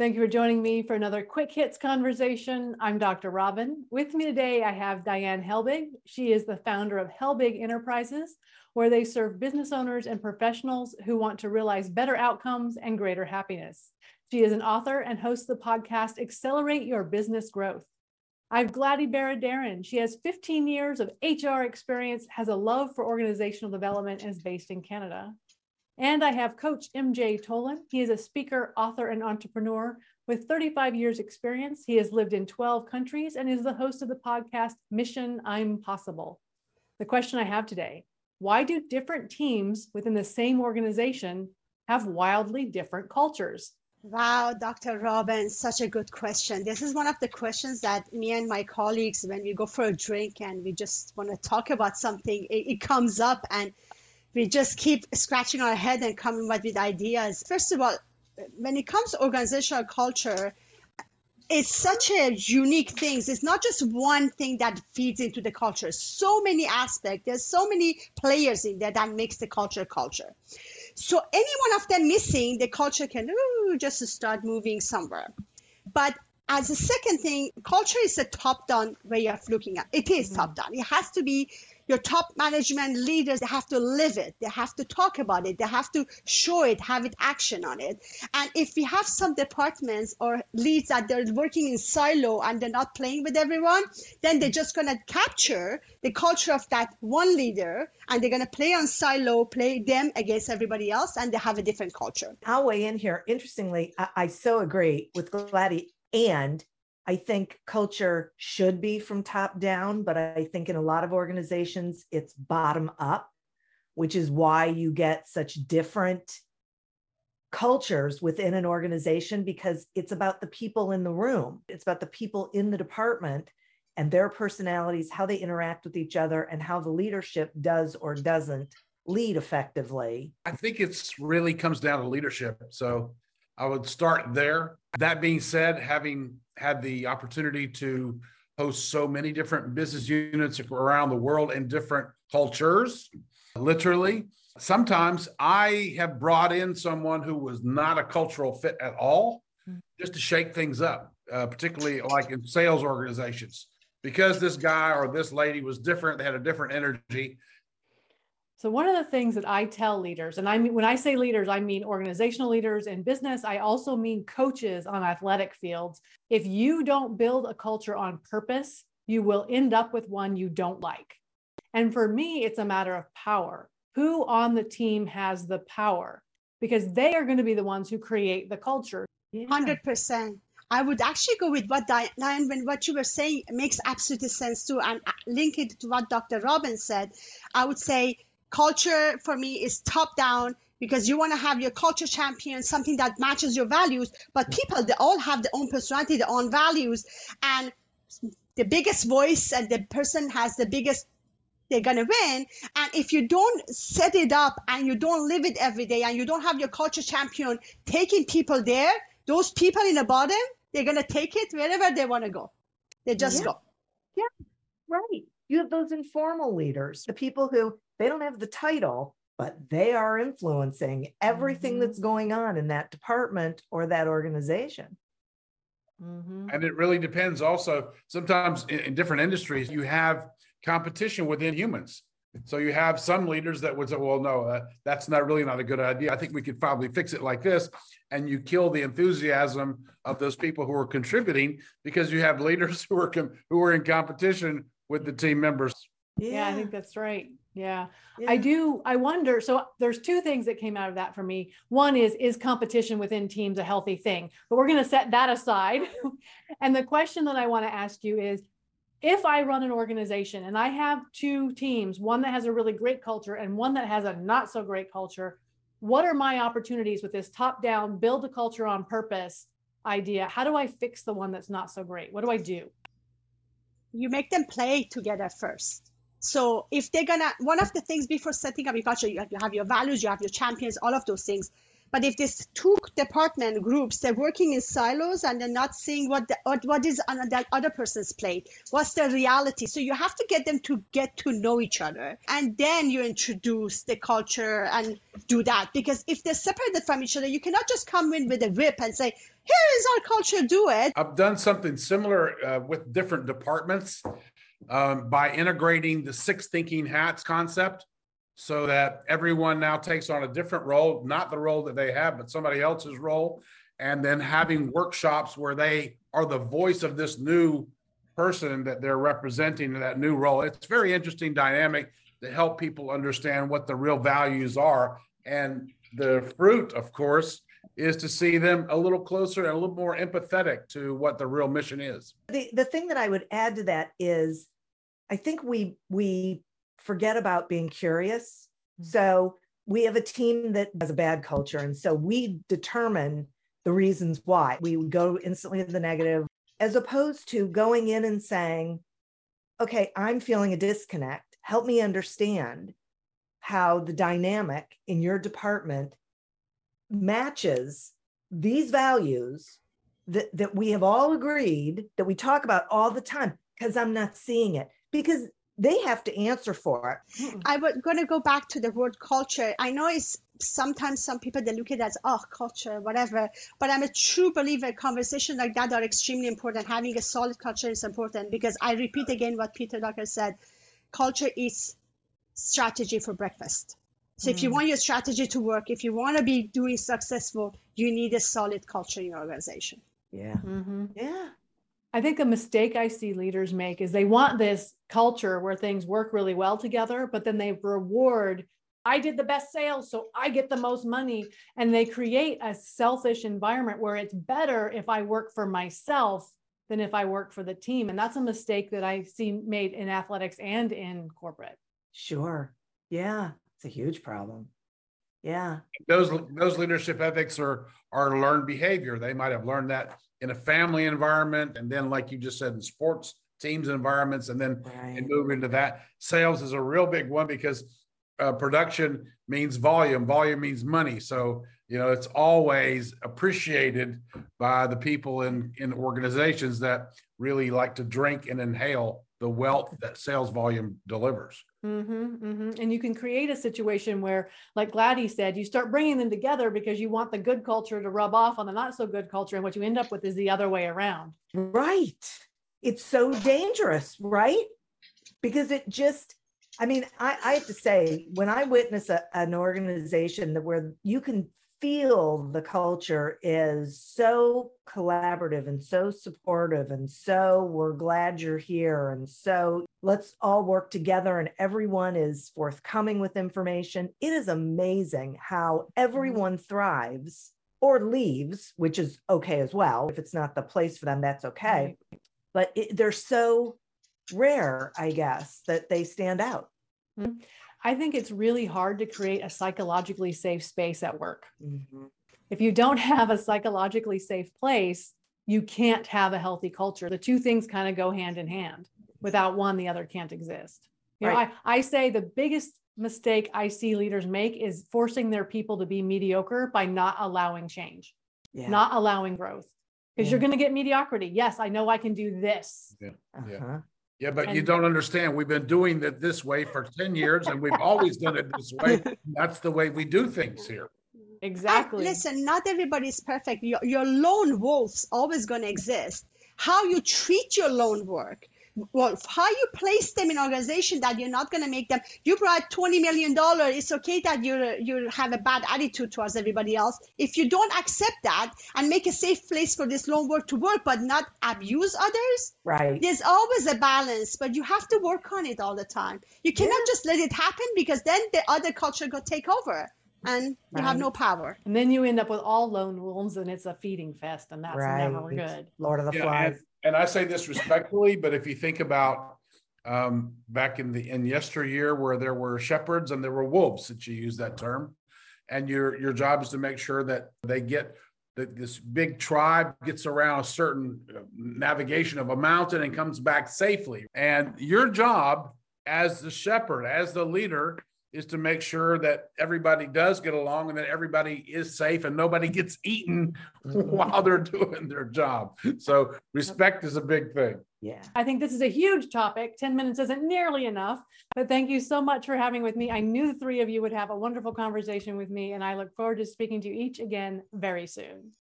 Thank you for joining me for another Quick Hits conversation. I'm Dr. Robin. With me today, I have Diane Helbig. She is the founder of Helbig Enterprises, where they serve business owners and professionals who want to realize better outcomes and greater happiness. She is an author and hosts the podcast Accelerate Your Business Growth. I have Gladys Baradaran. She has 15 years of HR experience, has a love for organizational development, and is based in Canada. And I have Coach MJ Tolan. He is a speaker, author, and entrepreneur with 35 years experience. He has lived in 12 countries and is the host of the podcast Mission I'm Possible. The question I have today, why do different teams within the same organization have wildly different cultures? Wow, Dr. Robin, such a good question. This is one of the questions that me and my colleagues, when we go for a drink and we just want to talk about something, it comes up and we just keep scratching our head and coming up with ideas. First of all, when it comes to organizational culture, it's such a unique thing. It's not just one thing that feeds into the culture. So many aspects. There's so many players in there that makes the culture. So any one of them missing, the culture can just start moving somewhere. But as a second thing, culture is a top-down way of looking at it. It is top-down. It has to be your top management leaders. They have to live it. They have to talk about it. They have to show it, have it action on it. And if we have some departments or leads that they're working in silo and they're not playing with everyone, then they're just going to capture the culture of that one leader and they're going to play on silo, play them against everybody else, and they have a different culture. I'll weigh in here. Interestingly, I so agree with Gladys. And I think culture should be from top down, but I think in a lot of organizations, it's bottom up, which is why you get such different cultures within an organization, because it's about the people in the room. It's about the people in the department and their personalities, how they interact with each other, and how the leadership does or doesn't lead effectively. I think it's really comes down to leadership. So I would start there. That being said, having had the opportunity to host so many different business units around the world in different cultures, literally, sometimes I have brought in someone who was not a cultural fit at all, just to shake things up, particularly like in sales organizations. Because this guy or this lady was different, they had a different energy. So one of the things that I tell leaders, and I mean, when I say leaders, I mean organizational leaders in business. I also mean coaches on athletic fields. If you don't build a culture on purpose, you will end up with one you don't like. And for me, it's a matter of power. Who on the team has the power? Because they are going to be the ones who create the culture. 100%. I would actually go with what Diane, when what you were saying makes absolute sense too, and link it to what Dr. Robin said. I would say culture for me is top down, because you want to have your culture champion, something that matches your values, but people, they all have their own personality, their own values, and the biggest voice and the person has the biggest, they're going to win. And if you don't set it up and you don't live it every day and you don't have your culture champion taking people there, those people in the bottom, they're going to take it wherever they want to go. They just go. Yeah, right. You have those informal leaders, the people who they don't have the title, but they are influencing everything that's going on in that department or that organization. And it really depends also. Sometimes in different industries, you have competition within humans. So you have some leaders that would say, well, no, that's not a good idea. I think we could probably fix it like this. And you kill the enthusiasm of those people who are contributing, because you have leaders who are in competition with the team members. Yeah, I think that's right. Yeah. I wonder, so there's two things that came out of that for me. One is competition within teams a healthy thing? But we're going to set that aside. And the question that I want to ask you is, if I run an organization and I have two teams, one that has a really great culture and one that has a not so great culture, what are my opportunities with this top-down, build a culture on purpose idea? How do I fix the one that's not so great? What do I do? You make them play together first. So if they're gonna, one of the things before setting up your culture, you have your values, you have your champions, all of those things. But if these two department groups, they're working in silos and they're not seeing what is on that other person's plate, what's the reality. So you have to get them to get to know each other. And then you introduce the culture and do that. Because if they're separated from each other, you cannot just come in with a whip and say, here is our culture, do it. I've done something similar with different departments by integrating the 6 thinking hats concept, so that everyone now takes on a different role, not the role that they have, but somebody else's role. And then having workshops where they are the voice of this new person that they're representing in that new role. It's very interesting dynamic to help people understand what the real values are. And the fruit, of course, is to see them a little closer and a little more empathetic to what the real mission is. The thing that I would add to that is, I think we forget about being curious. So we have a team that has a bad culture. And so we determine the reasons why. We go instantly to the negative, as opposed to going in and saying, okay, I'm feeling a disconnect. Help me understand how the dynamic in your department matches these values that we have all agreed, that we talk about all the time, because I'm not seeing it. Because they have to answer for it. I was going to go back to the word culture. I know it's sometimes some people, they look at it as, oh, culture, whatever. But I'm a true believer conversations like that are extremely important. Having a solid culture is important, because I repeat again what Peter Drucker said, culture is strategy for breakfast. So if you want your strategy to work, if you want to be doing successful, you need a solid culture in your organization. Yeah. Yeah. I think a mistake I see leaders make is they want this culture where things work really well together, but then they reward, I did the best sales, so I get the most money. And they create a selfish environment where it's better if I work for myself than if I work for the team. And that's a mistake that I see made in athletics and in corporate. Sure. Yeah. It's a huge problem. Yeah. Those leadership ethics are learned behavior. They might have learned that in a family environment, and then, like you just said, in sports teams environments, and then and move into that. Sales is a real big one, because production means volume. Volume means money. So, it's always appreciated by the people in organizations that really like to drink and inhale the wealth that sales volume delivers. And you can create a situation where, like Gladys said, you start bringing them together because you want the good culture to rub off on the not so good culture. And what you end up with is the other way around. Right. It's so dangerous, right? Because it just, I have to say, when I witness an organization where you can feel the culture is so collaborative and so supportive, and so we're glad you're here, and so let's all work together, and everyone is forthcoming with information. It is amazing how everyone thrives or leaves, which is okay as well. If it's not the place for them, that's okay. Right. But they're so rare, I guess, that they stand out. I think it's really hard to create a psychologically safe space at work. If you don't have a psychologically safe place, you can't have a healthy culture. The two things kind of go hand in hand. Without one, the other can't exist. I say the biggest mistake I see leaders make is forcing their people to be mediocre by not allowing change, not allowing growth, because you're going to get mediocrity. Yes, I know I can do this. Yeah, but you don't understand. We've been doing it this way for 10 years, and we've always done it this way. That's the way we do things here. Exactly. And listen, not everybody is perfect. Your lone wolf's always going to exist. How you treat your lone wolf, how you place them in an organization that you're not going to make them. You brought $20 million. It's okay that you have a bad attitude towards everybody else. If you don't accept that and make a safe place for this lone wolf to work, but not abuse others, right? There's always a balance, but you have to work on it all the time. You cannot just let it happen, because then the other culture will take over and you have no power. And then you end up with all lone wolves, and it's a feeding fest, and that's never good. Lord of the Flies. And I say this respectfully, but if you think about back in yesteryear, where there were shepherds and there were wolves, that you use that term, and your job is to make sure that they get that this big tribe gets around a certain navigation of a mountain and comes back safely. And your job as the shepherd, as the leader, is to make sure that everybody does get along and that everybody is safe and nobody gets eaten while they're doing their job. So respect is a big thing. Yeah. I think this is a huge topic. 10 minutes isn't nearly enough, but thank you so much for having with me. I knew the three of you would have a wonderful conversation with me, and I look forward to speaking to you each again very soon.